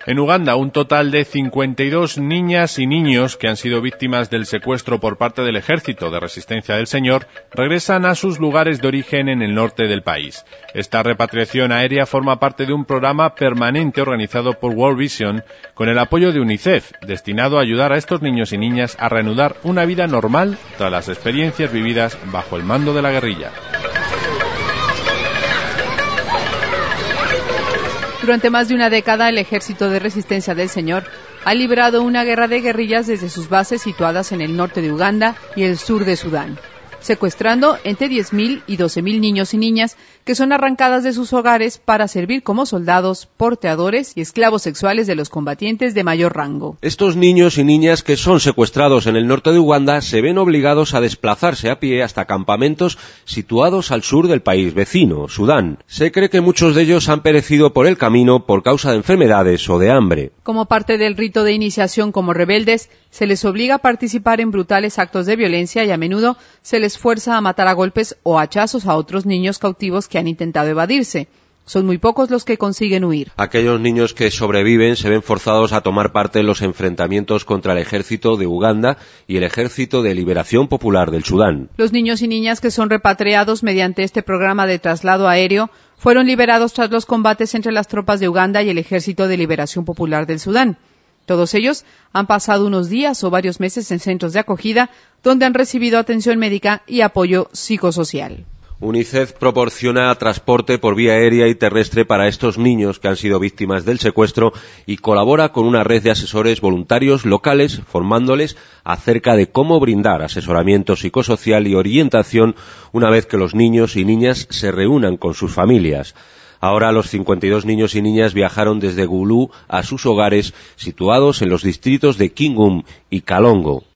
En Uganda, un total de 52 niñas y niños que han sido víctimas del secuestro por parte del Ejército de Resistencia del Señor regresan a sus lugares de origen en el norte del país. Esta repatriación aérea forma parte de un programa permanente organizado por World Vision con el apoyo de UNICEF, destinado a ayudar a estos niños y niñas a reanudar una vida normal tras las experiencias vividas bajo el mando de la guerrilla. Durante más de una década, el Ejército de Resistencia del Señor ha librado una guerra de guerrillas desde sus bases situadas en el norte de Uganda y el sur de Sudán, secuestrando entre 10.000 y 12.000 niños y niñas que son arrancadas de sus hogares para servir como soldados, porteadores y esclavos sexuales de los combatientes de mayor rango. Estos niños y niñas que son secuestrados en el norte de Uganda se ven obligados a desplazarse a pie hasta campamentos situados al sur del país vecino, Sudán. Se cree que muchos de ellos han perecido por el camino por causa de enfermedades o de hambre. Como parte del rito de iniciación como rebeldes, se les obliga a participar en brutales actos de violencia y a menudo se les fuerza a matar a golpes o hachazos a otros niños cautivos que han intentado evadirse. Son muy pocos los que consiguen huir. Aquellos niños que sobreviven se ven forzados a tomar parte en los enfrentamientos contra el ejército de Uganda y el Ejército de Liberación Popular del Sudán. Los niños y niñas que son repatriados mediante este programa de traslado aéreo fueron liberados tras los combates entre las tropas de Uganda y el Ejército de Liberación Popular del Sudán. Todos ellos han pasado unos días o varios meses en centros de acogida donde han recibido atención médica y apoyo psicosocial. UNICEF proporciona transporte por vía aérea y terrestre para estos niños que han sido víctimas del secuestro y colabora con una red de asesores voluntarios locales formándoles acerca de cómo brindar asesoramiento psicosocial y orientación una vez que los niños y niñas se reúnan con sus familias. Ahora los 52 niños y niñas viajaron desde Gulu a sus hogares situados en los distritos de Kingum y Kalongo.